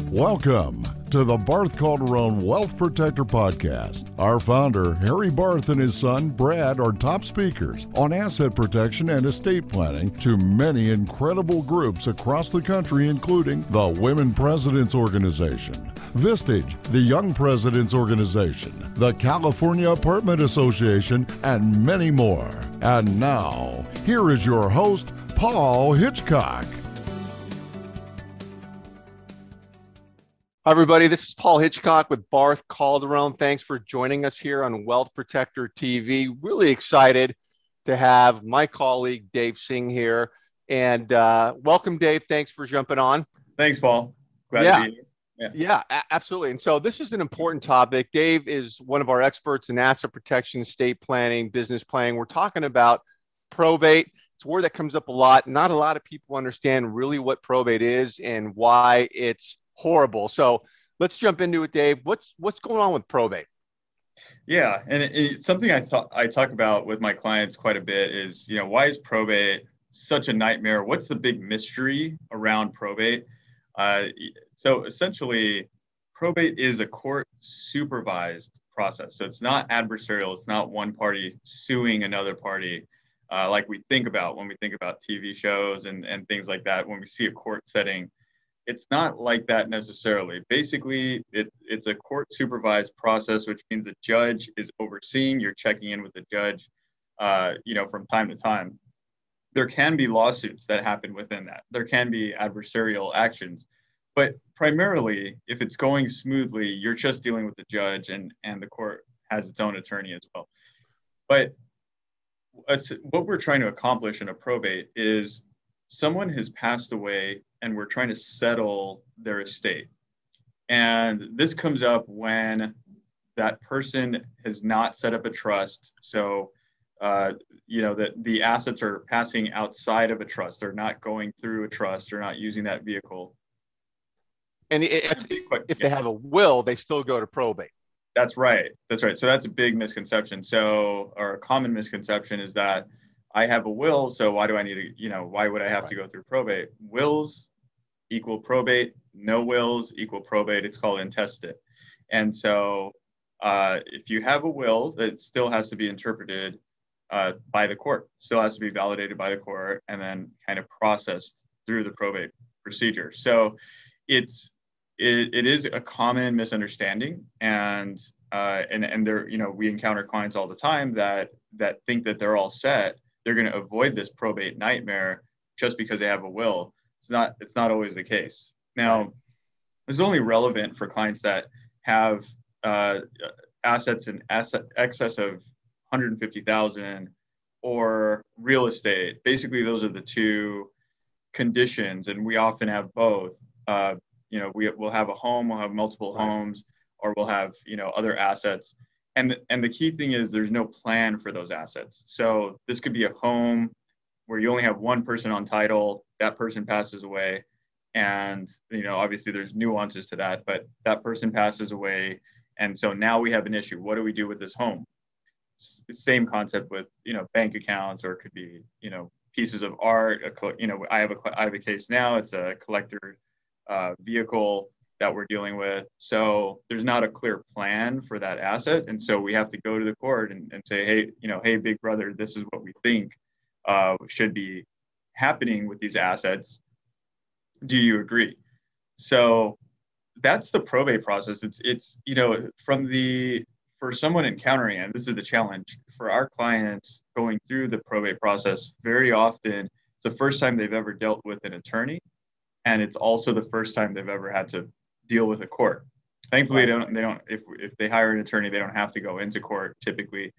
Welcome to the Barth Calderon Wealth Protector Podcast. Our founder, Harry Barth, and his son, Brad, are top speakers on asset protection and estate planning to many incredible groups across the country, including the Women Presidents Organization, Vistage, the Young Presidents Organization, the California Apartment Association, and many more. And now, here is your host, Paul Hitchcock. Hi, everybody. This is Paul Hitchcock with Barth Calderon. Thanks for joining us here on Wealth Protector TV. Really excited to have my colleague, Dave Singh, here. And welcome, Dave. Thanks for jumping on. Thanks, Paul. Glad to be here. Yeah, absolutely. And so this is an important topic. Dave is one of our experts in asset protection, estate planning, business planning. We're talking about probate. It's a word that comes up a lot. Not a lot of people understand really what probate is and why it's horrible. So let's jump into it, Dave. What's going on with probate? Yeah, and it's something I talk about with my clients quite a bit is, why is probate such a nightmare? What's the big mystery around probate? So essentially, probate is a court supervised process. So it's not adversarial. It's not one party suing another party like we think about when we think about TV shows and things like that. When we see a court setting, it's not like that necessarily. Basically, it's a court supervised process, which means the judge is overseeing. You're checking in with the judge, from time to time. There can be lawsuits that happen within that. There can be adversarial actions, but primarily, if it's going smoothly, you're just dealing with the judge, and the court has its own attorney as well. But what we're trying to accomplish in a probate is someone has passed away and we're trying to settle their estate. And this comes up when that person has not set up a trust. So, that the assets are passing outside of a trust. They're not going through a trust. They're not using that vehicle. And if they have a will, they still go to probate. That's right. So that's a big misconception. Or a common misconception is that I have a will, so why do I need to, why would I have to go through probate? Wills equal probate, no wills equal probate. It's called intestate. And so if you have a will, it still has to be interpreted by the court, still has to be validated by the court, and then kind of processed through the probate procedure. So it is a common misunderstanding, and there, we encounter clients all the time that think that they're all set. They're going to avoid this probate nightmare just because they have a will. It's not always the case. Now, it's only relevant for clients that have assets in excess of 150,000 or real estate. Basically, those are the two conditions, and we often have both. We'll have a home, we'll have multiple homes, or we'll have other assets. And the key thing is there's no plan for those assets. So this could be a home where you only have one person on title, that person passes away. And, obviously there's nuances to that, but that person passes away. And so now we have an issue. What do we do with this home? Same concept with, bank accounts, or it could be, pieces of art. I have a case now. It's a collector vehicle that we're dealing with. So there's not a clear plan for that asset. And so we have to go to the court and say, hey, big brother, this is what we think should be happening with these assets. Do you agree? So that's the probate process. It's for someone encountering it, this is the challenge for our clients going through the probate process. Very often, it's the first time they've ever dealt with an attorney. And it's also the first time they've ever had to deal with a court. Thankfully, if they hire an attorney, they don't have to go into court typically.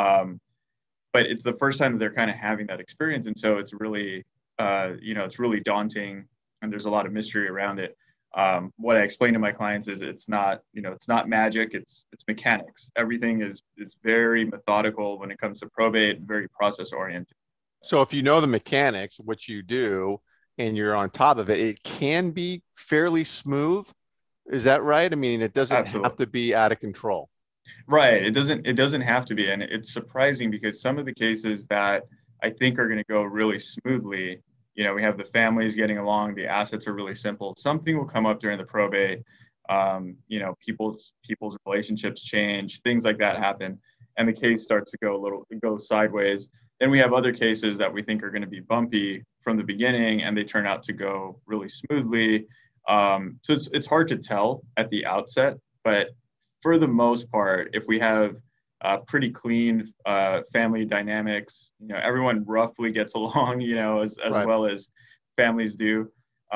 But it's the first time that they're kind of having that experience. And so it's really, it's really daunting, and there's a lot of mystery around it. What I explain to my clients is it's not magic, it's mechanics. Everything is very methodical when it comes to probate, very process oriented. So if you know the mechanics, which you do, and you're on top of it, it can be fairly smooth. Is that right? I mean, it doesn't Absolutely. have to be out of control. Right. It doesn't have to be. And it's surprising because some of the cases that I think are going to go really smoothly, we have the families getting along, the assets are really simple. Something will come up during the probate. People's relationships change, things like that happen, and the case starts to go sideways. Then we have other cases that we think are going to be bumpy from the beginning, and they turn out to go really smoothly. So it's hard to tell at the outset, but for the most part, if we have pretty clean family dynamics, everyone roughly gets along, as Right. well as families do.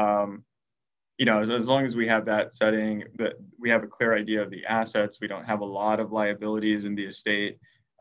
As long as we have that setting, that we have a clear idea of the assets, we don't have a lot of liabilities in the estate,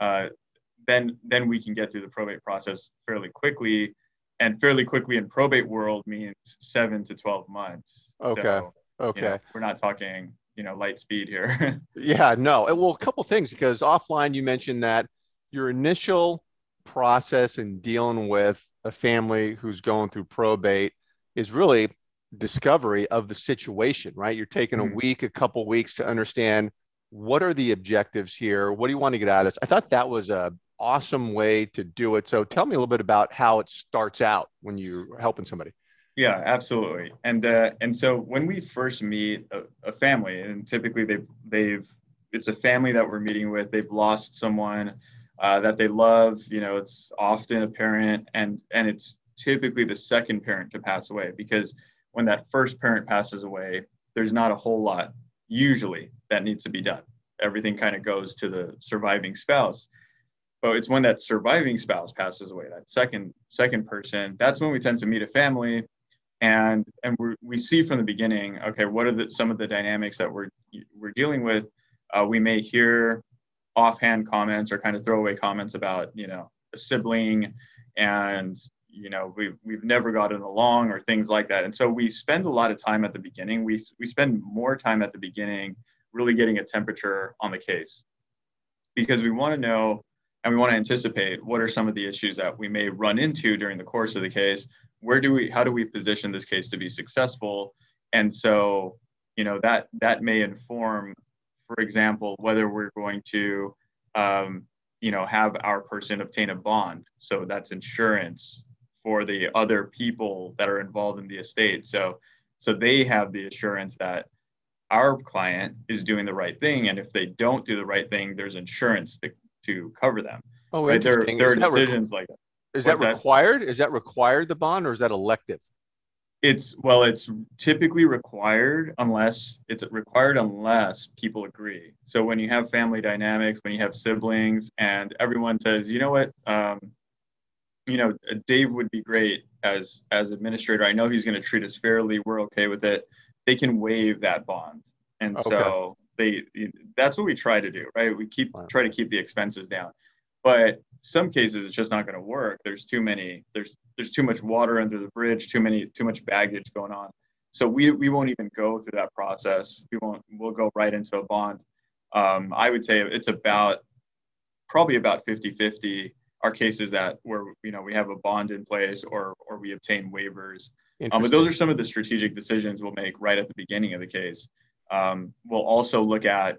then we can get through the probate process fairly quickly. And fairly quickly in probate world means 7 to 12 months. Okay. So, Okay. we're not talking, light speed here. Yeah, no. Well, a couple things, because offline you mentioned that your initial process in dealing with a family who's going through probate is really discovery of the situation, right? You're taking a Mhm. week, a couple weeks to understand what are the objectives here? What do you want to get out of this? I thought that was a awesome way to do it. So tell me a little bit about how it starts out when you're helping somebody. Yeah, absolutely. And so when we first meet a family, and typically it's a family that we're meeting with, they've lost someone that they love. It's often a parent, and it's typically the second parent to pass away, because when that first parent passes away, there's not a whole lot usually that needs to be done. Everything kind of goes to the surviving spouse. But it's when that surviving spouse passes away, that second person, that's when we tend to meet a family. And we see from the beginning, okay, what are some of the dynamics that we're dealing with? We may hear offhand comments or kind of throwaway comments about, a sibling, and we've never gotten along, or things like that. And so we spend a lot of time at the beginning. We spend more time at the beginning really getting a temperature on the case, because we want to know and we want to anticipate what are some of the issues that we may run into during the course of the case. How do we position this case to be successful? And so, that may inform, for example, whether we're going to, have our person obtain a bond. So that's insurance for the other people that are involved in the estate. So they have the assurance that our client is doing the right thing. And if they don't do the right thing, there's insurance to cover them. Oh, Right. There interesting. are decisions like that. Is that What's that? required? Is that required, the bond, or is that elective? It's typically required unless people agree. So when you have family dynamics, when you have siblings, and everyone says, what, Dave would be great as administrator. I know he's going to treat us fairly. We're okay with it. They can waive that bond, and Okay. so that's what we try to do, right? We Wow. try to keep the expenses down. But some cases it's just not going to work. There's too much water under the bridge, too much baggage going on. So we won't even go through that process. We'll go right into a bond. I would say it's probably about 50-50 are cases where we have a bond in place, or we obtain waivers. But those are some of the strategic decisions we'll make right at the beginning of the case. We'll also look at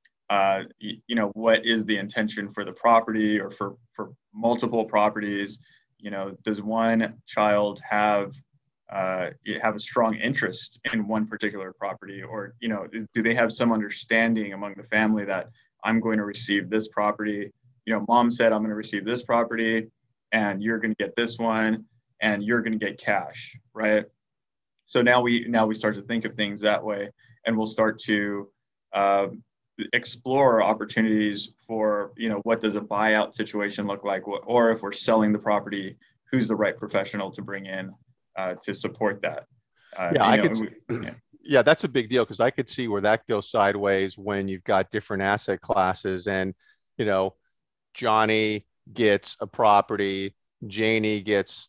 what is the intention for the property, or for multiple properties. Does one child have a strong interest in one particular property, or do they have some understanding among the family that I'm going to receive this property? Mom said I'm going to receive this property, and you're going to get this one, and you're going to get cash, right? So now we start to think of things that way, and we'll start to explore opportunities for, what does a buyout situation look like, or if we're selling the property, who's the right professional to bring in to support that. Yeah, that's a big deal, because I could see where that goes sideways when you've got different asset classes, and Johnny gets a property, Janie gets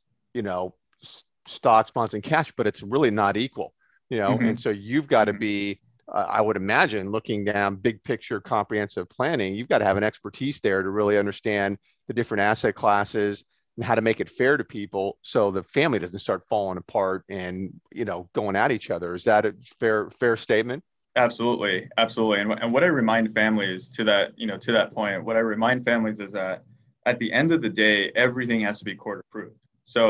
stocks, bonds, and cash, but it's really not equal. And so you've got to be, I would imagine, looking down big picture, comprehensive planning, you've got to have an expertise there to really understand the different asset classes and how to make it fair to people, so the family doesn't start falling apart and going at each other. Is that a fair statement? Absolutely. And what I remind families to that point, what I remind families is that at the end of the day, everything has to be court approved. So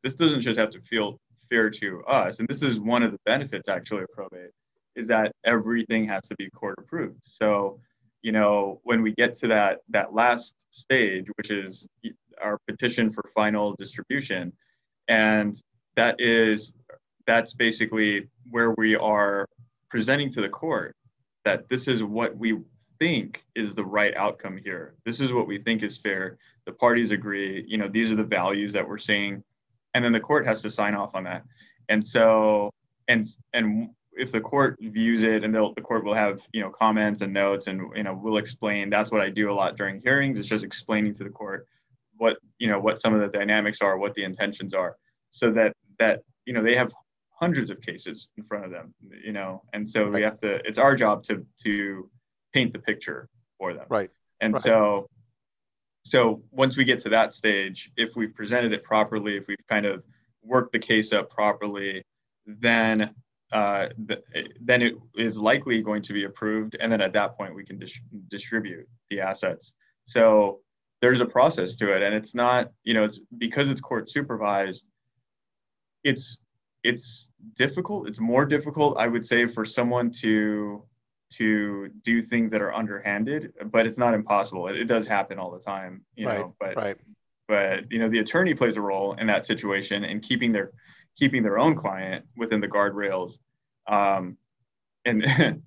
this doesn't just have to feel fair to us. And this is one of the benefits actually of probate, is that everything has to be court approved. So, when we get to that last stage, which is our petition for final distribution, and that's basically where we are presenting to the court that this is what we think is the right outcome here. This is what we think is fair. The parties agree, these are the values that we're seeing. And then the court has to sign off on that. And so, and if the court views it, and the court will have, comments and notes, and, we'll explain. That's what I do a lot during hearings. It's just explaining to the court what some of the dynamics are, what the intentions are, so that they have hundreds of cases in front of them, and so we have to, it's our job to paint the picture for them. Right. And so once we get to that stage, if we've presented it properly, if we've kind of worked the case up properly, then it is likely going to be approved. And then at that point, we can distribute the assets. So there's a process to it. And it's not, it's because it's court supervised, it's difficult. It's more difficult, I would say, for someone to do things that are underhanded, but it's not impossible. It does happen all the time, but the attorney plays a role in that situation in keeping their own client within the guardrails. And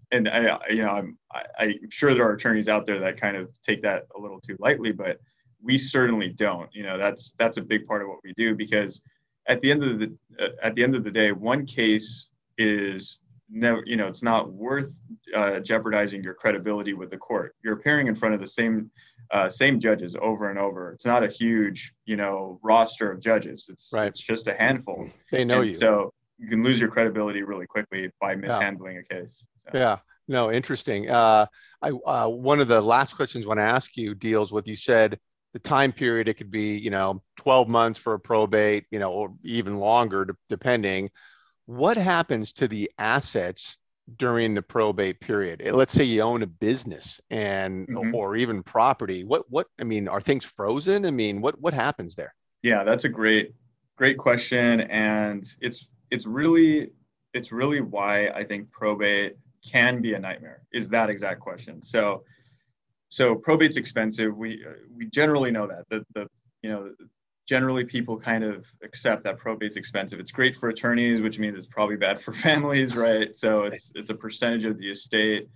I'm sure there are attorneys out there that kind of take that a little too lightly, but we certainly don't. That's a big part of what we do, because at the end of the day, one case is never, it's not worth jeopardizing your credibility with the court. You're appearing in front of the same judges over and over. It's not a huge, roster of judges. It's just a handful. They know you. So you can lose your credibility really quickly by mishandling a case. So. Yeah. No, interesting. One of the last questions I want to ask you deals with, you said the time period, it could be, 12 months for a probate, or even longer, depending. What happens to the assets during the probate period? Let's say you own a business or even property. What are things frozen? What happens there? Yeah, that's a great question. And it's really why I think probate can be a nightmare, is that exact question. So probate's expensive. We generally know that. Generally people kind of accept that probate's expensive. It's great for attorneys, which means it's probably bad for families, right? So it's a percentage of the estate.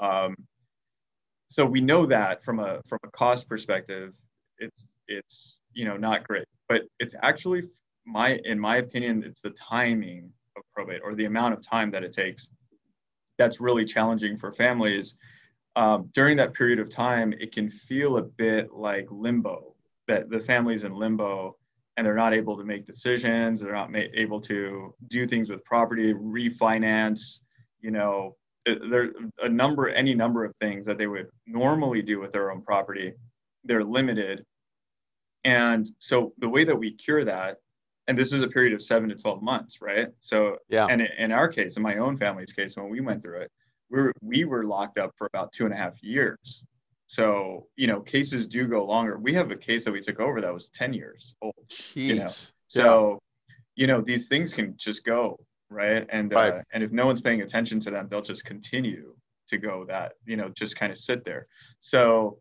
So we know that from a cost perspective, it's not great. But it's actually, in my opinion, it's the timing of probate, or the amount of time that it takes, that's really challenging for families. During that period of time, it can feel a bit like limbo, that the family's in limbo and they're not able to make decisions. They're not able to do things with property, refinance, there's any number of things that they would normally do with their own property. They're limited. And so the way that we cure that, and this is a period of 7 to 12 months, right? So, yeah. And in our case, in my own family's case, when we went through it, we were locked up for about 2.5 years. So, cases do go longer. We have a case that we took over that was 10 years old. Jeez. So, these things can just go, right? And and if no one's paying attention to them, they'll just continue to go that, just kind of sit there. So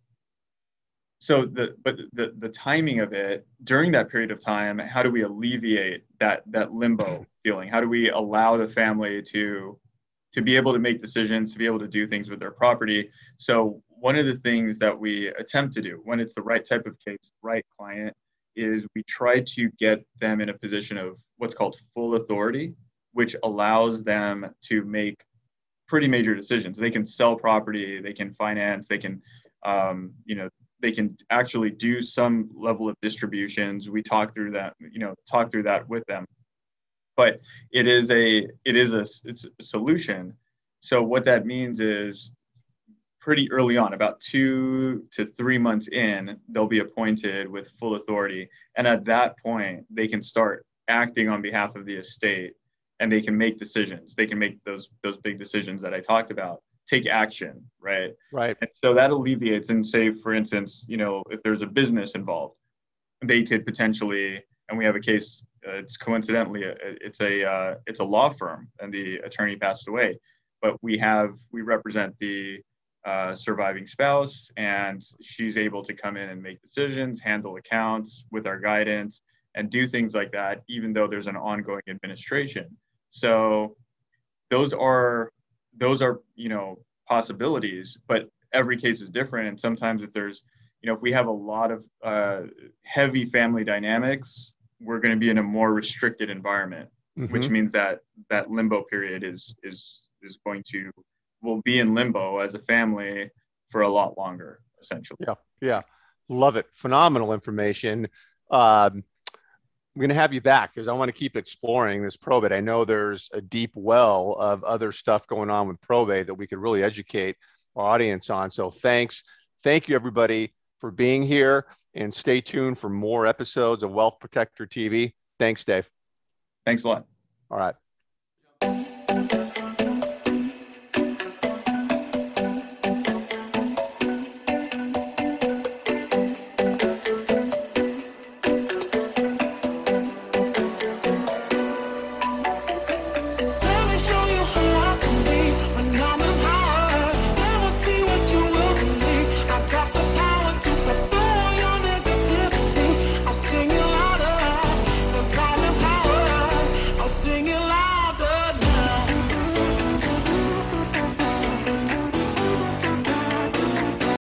the timing of it during that period of time, how do we alleviate that limbo feeling? How do we allow the family to be able to make decisions, to be able to do things with their property? So one of the things that we attempt to do when it's the right type of case, right client, is we try to get them in a position of what's called full authority, which allows them to make pretty major decisions. They can sell property, they can finance, they can, they can actually do some level of distributions. We talk through that, with them. But it's a solution. So what that means is pretty early on, about 2 to 3 months in, they'll be appointed with full authority. And at that point, they can start acting on behalf of the estate, and they can make decisions. They can make those big decisions that I talked about, take action, right? Right. And so that alleviates, and say, for instance, if there's a business involved, they could potentially, and we have a case it's coincidentally it's a law firm, and the attorney passed away, but we represent the surviving spouse, and she's able to come in and make decisions, handle accounts with our guidance, and do things like that, even though there's an ongoing administration. So those are possibilities, but every case is different. And sometimes if we have a lot of heavy family dynamics, we're going to be in a more restricted environment, which means that limbo period will be in limbo as a family for a lot longer, essentially. Yeah. Love it. Phenomenal information. I'm going to have you back because I want to keep exploring this probate. I know there's a deep well of other stuff going on with probate that we could really educate our audience on. So thanks. Thank you, everybody, for being here, and stay tuned for more episodes of Wealth Protector TV. Thanks, Dave. Thanks a lot. All right.